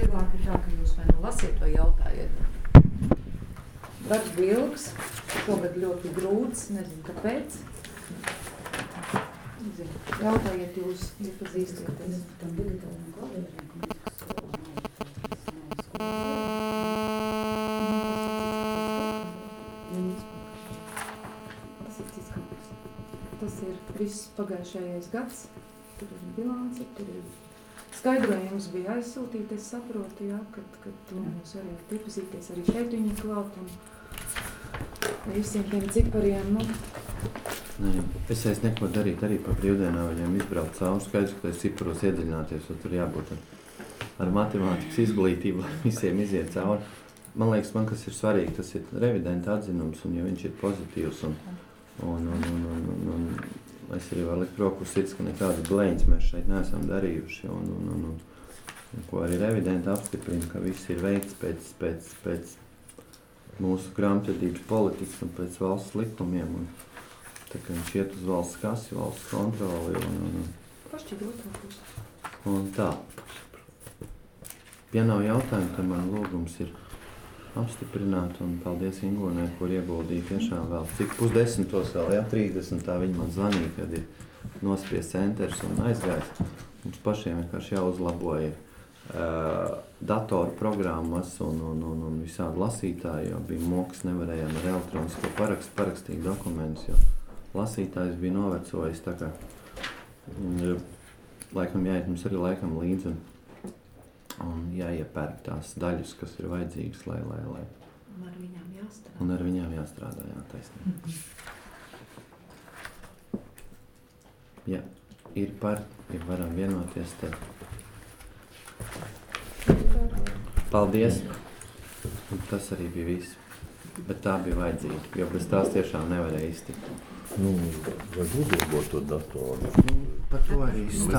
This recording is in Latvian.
vieglāk ir tā, ka jūs vai nu lasiet vai jautājiet. Darbs bija ilgs, šogad ļoti grūts, nezinu kāpēc. Jautājiet jūs, iepazīstieties. Tas ir viss pagājušajais gads, tur ir bilanci, tur ir skaidrojums bija aizsūtīt, es saprotu, jā, kad tu mums varētu iepazīties arī šeit viņi klāt un visiem tiem cipariem, nu. Nē, es neko darīt arī pa brīvdienā, viņiem izbraukt cauri, skaidrs, ka tas ciparos iedziļināties, un tur jābūt ar matemātikas izglītību, lai visiem iziet cauri. Man liekas, kas ir svarīgi, tas ir revidenta atzinums, un ja viņš ir pozitīvs, un es arī varu likt roku uz sirds, ka nekādas blēņas mēs šeit neesam darījuši, un ko arī revidenta apstiprina, ka viss ir veikts pēc mūsu grāmatvedības politikas un pēc valsts likumiem, un tā kā viņš iet uz valsts kasi, valsts kontroli, un tā. Ja nav jautājumu, tad man lūgums ir apstiprināt, un paldies Ingūnai, kur ieguldīja tiešām vēl. Cik 9:10 vēl, ja 30, tā viņa man zvanīja, kad ir nospies centers un aizgājis. Mums pašiem vienkārši jāuzlaboja datoru programmas un visādi lasītāji, jo bija mokas, nevarējām ar elektronisko parakstīt dokumentus, jo lasītājs bija novecojis, tā kā laikam jāiet mums arī laikam līdzi un jāiepērk tās daļas, kas ir vajadzīgas, lai... Un ar viņām jāstrādā. Un ar viņām jāstrādā, jā, taisnīgi. Ja ir par, ja varam vienoties, tad... Paldies! Un tas arī bija viss. Bet tā bija vajadzīga, jo bez tās tiešām nevarēja iztikt. Vai uzlabot to datoru? Par to arī